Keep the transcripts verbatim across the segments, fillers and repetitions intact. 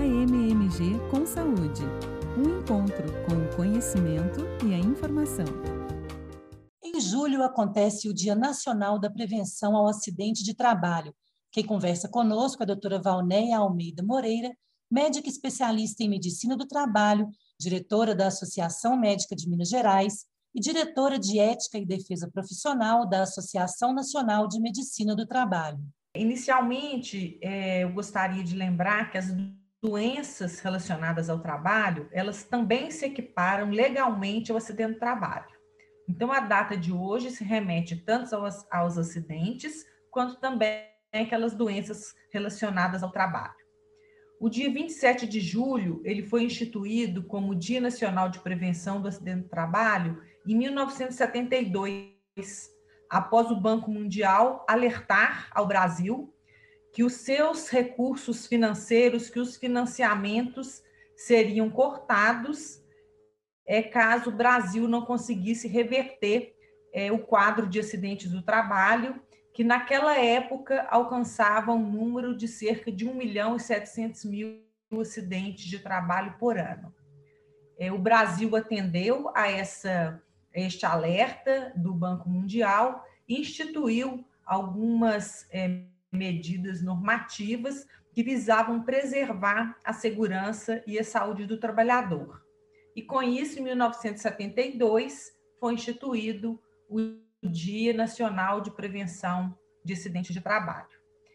A M M G com Saúde. Um encontro com o conhecimento e a informação. Em julho acontece o Dia Nacional da Prevenção ao Acidente de Trabalho. Quem conversa conosco é a doutora Valnéia Almeida Moreira, médica especialista em Medicina do Trabalho, diretora da Associação Médica de Minas Gerais e diretora de Ética e Defesa Profissional da Associação Nacional de Medicina do Trabalho. Inicialmente, eu gostaria de lembrar que as doenças relacionadas ao trabalho, elas também se equiparam legalmente ao acidente de trabalho. Então, a data de hoje se remete tanto aos, aos acidentes, quanto também aquelas doenças relacionadas ao trabalho. O dia vinte e sete de julho, ele foi instituído como Dia Nacional de Prevenção do Acidente de Trabalho em mil novecentos e setenta e dois, após o Banco Mundial alertar ao Brasil que os seus recursos financeiros, que os financiamentos seriam cortados é, caso o Brasil não conseguisse reverter é, o quadro de acidentes do trabalho, que naquela época alcançava um número de cerca de um milhão e setecentos mil acidentes de trabalho por ano. É, o Brasil atendeu a, essa, a este alerta do Banco Mundial e instituiu algumas é, medidas normativas que visavam preservar a segurança e a saúde do trabalhador. E com isso, em mil novecentos e setenta e dois, foi instituído o Dia Nacional de Prevenção de Acidentes de Trabalho.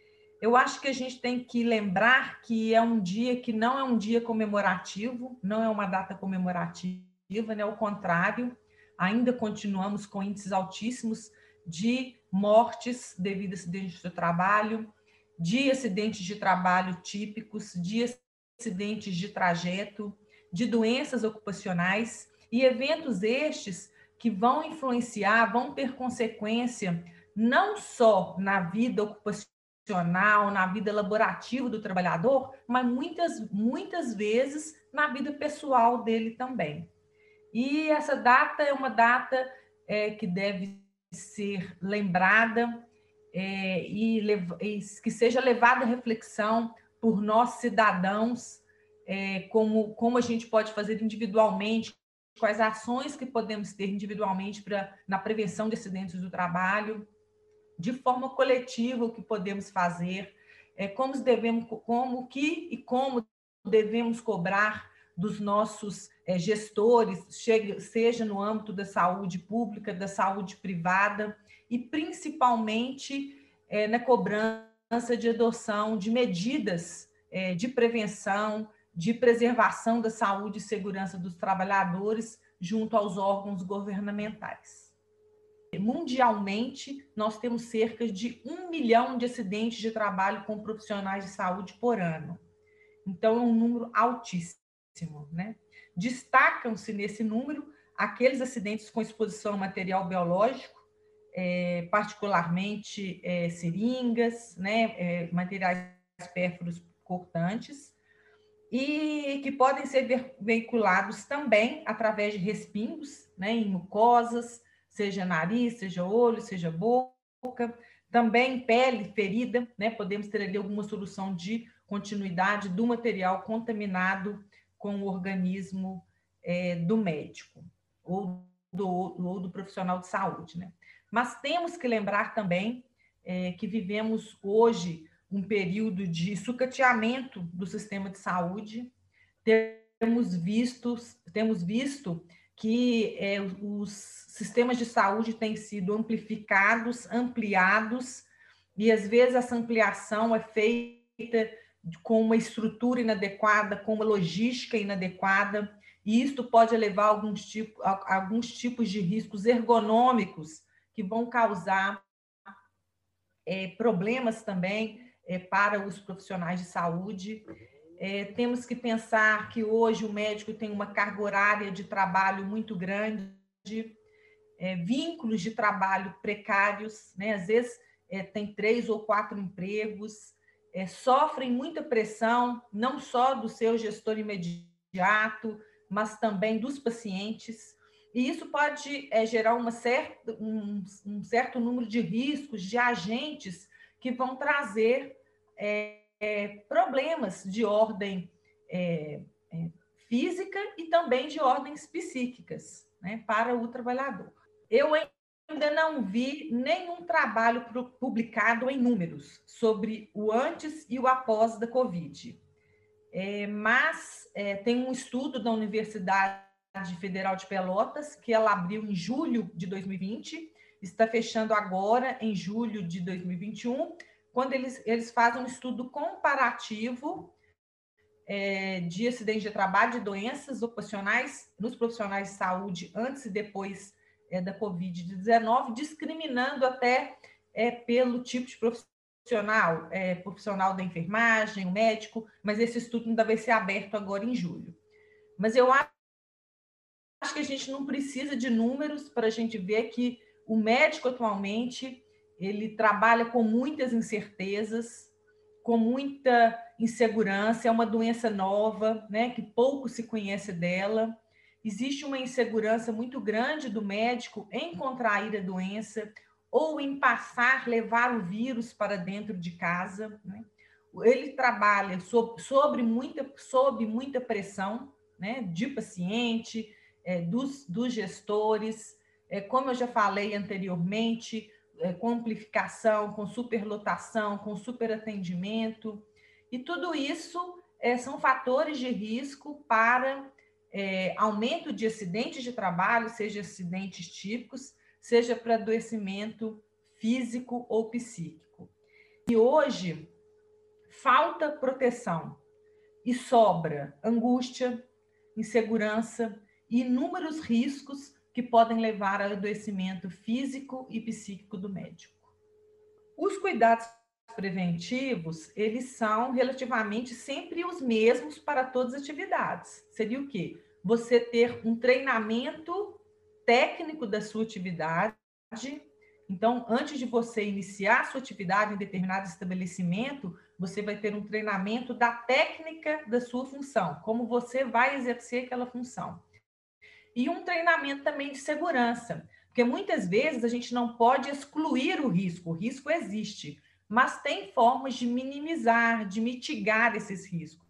Eu acho que a gente tem que lembrar que é um dia que não é um dia comemorativo, não é uma data comemorativa, né? Ao contrário, ainda continuamos com índices altíssimos de mortes devido a acidentes de trabalho, de acidentes de trabalho típicos, de acidentes de trajeto, de doenças ocupacionais e eventos estes que vão influenciar, vão ter consequência não só na vida ocupacional, na vida laborativa do trabalhador, mas muitas, muitas vezes na vida pessoal dele também. E essa data é uma data é, que deve ser lembrada é, e, e que seja levada à reflexão por nós cidadãos, é, como, como a gente pode fazer individualmente, quais ações que podemos ter individualmente pra, na prevenção de acidentes do trabalho, de forma coletiva o que podemos fazer, é, como, devemos, como que e como devemos cobrar dos nossos é, gestores, seja no âmbito da saúde pública, da saúde privada, e principalmente é, na cobrança de adoção de medidas é, de prevenção, de preservação da saúde e segurança dos trabalhadores junto aos órgãos governamentais. Mundialmente, nós temos cerca de um milhão de acidentes de trabalho com profissionais de saúde por ano. Então, é um número altíssimo, né? Destacam-se nesse número aqueles acidentes com exposição a material biológico, é, particularmente é, seringas, né, é, materiais pérfuros cortantes, e que podem ser veiculados também através de respingos, né, em mucosas, seja nariz, seja olho, seja boca, também pele ferida, né, podemos ter ali alguma solução de continuidade do material contaminado com o organismo é, do médico ou do, ou do profissional de saúde, né? Mas temos que lembrar também é, que vivemos hoje um período de sucateamento do sistema de saúde. Temos visto, temos visto que é, os sistemas de saúde têm sido amplificados, ampliados, e às vezes essa ampliação é feita com uma estrutura inadequada, com uma logística inadequada, e isto pode levar a alguns, tipo, a alguns tipos de riscos ergonômicos que vão causar é, problemas também é, para os profissionais de saúde. É, temos que pensar que hoje o médico tem uma carga horária de trabalho muito grande, é, vínculos de trabalho precários, né? Às vezes é, tem três ou quatro empregos, é, sofrem muita pressão, não só do seu gestor imediato, mas também dos pacientes. E isso pode é, gerar uma certa, um, um certo número de riscos, de agentes que vão trazer é, é, problemas de ordem é, é, física e também de ordens psíquicas, né, para o trabalhador. Eu ainda não vi nenhum trabalho publicado em números sobre o antes e o após da Covid, é, mas é, tem um estudo da Universidade Federal de Pelotas, que ela abriu em julho de dois mil e vinte, está fechando agora em julho de dois mil e vinte e um, quando eles, eles fazem um estudo comparativo é, de acidentes de trabalho, de doenças ocupacionais nos profissionais de saúde antes e depois é, da covid dezenove, discriminando até é, pelo tipo de profissional, é, profissional da enfermagem, o médico, mas esse estudo ainda vai ser aberto agora em julho. Mas eu acho Acho que a gente não precisa de números para a gente ver que o médico atualmente ele trabalha com muitas incertezas, com muita insegurança, é uma doença nova, né, que pouco se conhece dela. Existe uma insegurança muito grande do médico em contrair a doença ou em passar, levar o vírus para dentro de casa, né? Ele trabalha sob, sobre muita, sob muita pressão, né, de paciente, É, dos, dos gestores, é, como eu já falei anteriormente, é, com amplificação, com superlotação, com superatendimento, e tudo isso é, são fatores de risco para é, aumento de acidentes de trabalho, seja acidentes típicos, seja para adoecimento físico ou psíquico. E hoje, falta proteção e sobra angústia, insegurança, e inúmeros riscos que podem levar ao adoecimento físico e psíquico do médico. Os cuidados preventivos, eles são relativamente sempre os mesmos para todas as atividades. Seria o quê? Você ter um treinamento técnico da sua atividade. Então, antes de você iniciar a sua atividade em determinado estabelecimento, você vai ter um treinamento da técnica da sua função, como você vai exercer aquela função. E um treinamento também de segurança, porque muitas vezes a gente não pode excluir o risco, o risco existe, mas tem formas de minimizar, de mitigar esses riscos.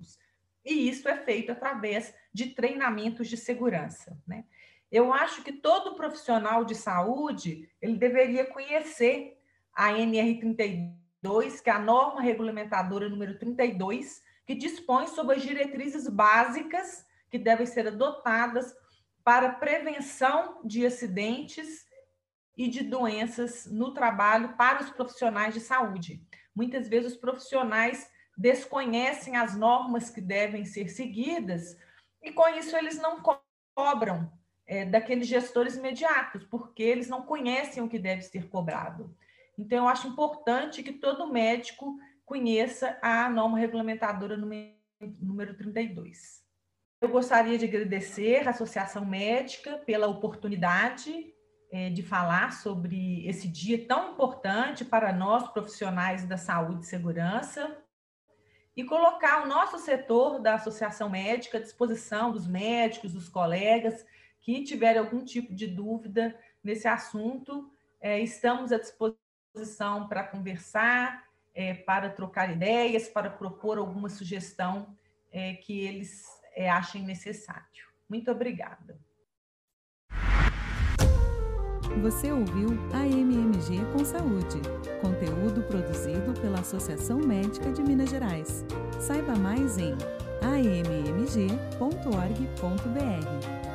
E isso é feito através de treinamentos de segurança, né? Eu acho que todo profissional de saúde, ele deveria conhecer a N R trinta e dois, que é a norma regulamentadora número trinta e dois, que dispõe sobre as diretrizes básicas que devem ser adotadas para prevenção de acidentes e de doenças no trabalho para os profissionais de saúde. Muitas vezes os profissionais desconhecem as normas que devem ser seguidas e com isso eles não cobram é, daqueles gestores imediatos, porque eles não conhecem o que deve ser cobrado. Então, eu acho importante que todo médico conheça a norma regulamentadora número trinta e dois. Eu gostaria de agradecer à Associação Médica pela oportunidade é, de falar sobre esse dia tão importante para nós, profissionais da saúde e segurança, e colocar o nosso setor da Associação Médica à disposição dos médicos, dos colegas que tiverem algum tipo de dúvida nesse assunto. É, estamos à disposição para conversar, é, para trocar ideias, para propor alguma sugestão é, que eles é, achem necessário. Muito obrigada. Você ouviu A M M G com Saúde, conteúdo produzido pela Associação Médica de Minas Gerais. Saiba mais em a m m g ponto org ponto b r.